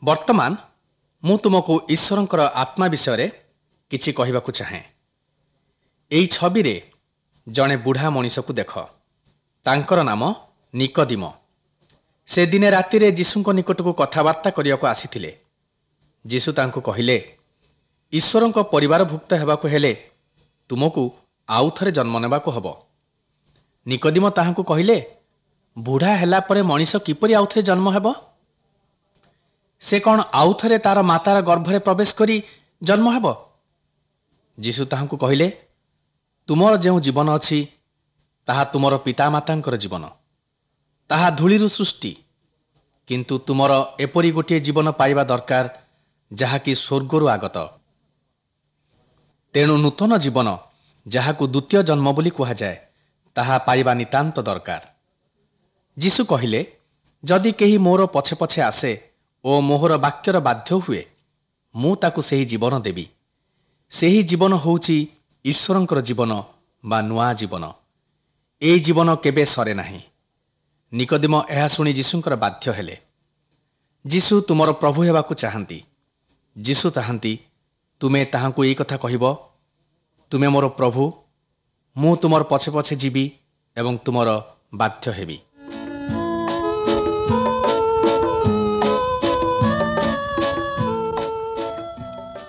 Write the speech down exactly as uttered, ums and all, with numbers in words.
ବର୍ତ୍ତମାନ ମୁଁ ତୁମକୁ ଈଶ୍ୱରଙ୍କର ଆତ୍ମା ବିଷୟରେ କିଛି କହିବାକୁ ଚାହେଁ। ଏହି ଛବିରେ ଜଣେ ବୁଢ଼ା ମଣିଷକୁ ଦେଖ। ତାଙ୍କର ନାମ ନିକୋଦିମ। ସେ ଦିନେ ରାତିରେ ଯୀଶୁଙ୍କ ନିକଟକୁ କଥାବାର୍ତ୍ତା କରିବାକୁ ଆସିଥିଲେ। ଯୀଶୁ ତାଙ୍କୁ କହିଲେ, ଈଶ୍ୱରଙ୍କ ପରିବାରଭୁକ୍ତ ହେବାକୁ ହେଲେ ତୁମକୁ ଆଉ ଥରେ ଜନ୍ମ ନେବାକୁ ହେବ। ନିକୋଦିମ ତାହାଙ୍କୁ କହିଲେ, ବୁଢ଼ା ହେଲା ପରେ ମଣିଷ କିପରି ଆଉ ଥରେ ଜନ୍ମ ହେବ? ସେ କ'ଣ ଆଉ ଥରେ ତାର ମାତାର ଗର୍ଭରେ ପ୍ରବେଶ କରି ଜନ୍ମ ହେବ? ଯୀଶୁ ତାହାଙ୍କୁ କହିଲେ, ତୁମର ଯେଉଁ ଜୀବନ ଅଛି ତାହା ତୁମର ପିତାମାତାଙ୍କର ଜୀବନ। ତାହା ଧୂଳିରୁ ସୃଷ୍ଟି। କିନ୍ତୁ ତୁମର ଏପରି ଗୋଟିଏ ଜୀବନ ପାଇବା ଦରକାର ଯାହାକି ସ୍ୱର୍ଗରୁ ଆଗତ। ତେଣୁ ନୂତନ ଜୀବନ, ଯାହାକୁ ଦ୍ୱିତୀୟ ଜନ୍ମ ବୋଲି କୁହାଯାଏ, ତାହା ପାଇବା ନିତାନ୍ତ ଦରକାର। ଯୀଶୁ କହିଲେ, ଯଦି କେହି ମୋର ପଛେ ପଛେ ଆସେ ଓ ମୋହର ବାକ୍ୟର ବାଧ୍ୟ ହୁଏ, ମୁଁ ତାକୁ ସେହି ଜୀବନ ଦେବି। ସେହି ଜୀବନ ହେଉଛି ଈଶ୍ୱରଙ୍କର ଜୀବନ ବା ନୂଆ ଜୀବନ। ଏହି ଜୀବନ କେବେ ସରେ ନାହିଁ। ନିକୋଦିମ ଏହା ଶୁଣି ଯୀଶୁଙ୍କର ବାଧ୍ୟ ହେଲେ। ଯୀଶୁ ତୁମର ପ୍ରଭୁ ହେବାକୁ ଚାହାନ୍ତି। ଯୀଶୁ ଚାହାନ୍ତି ତୁମେ ତାହାଙ୍କୁ ଏହି କଥା କହିବ, ତୁମେ ମୋର ପ୍ରଭୁ, ମୁଁ ତୁମର ପଛେ ପଛେ ଯିବି ଏବଂ ତୁମର ବାଧ୍ୟ ହେବି।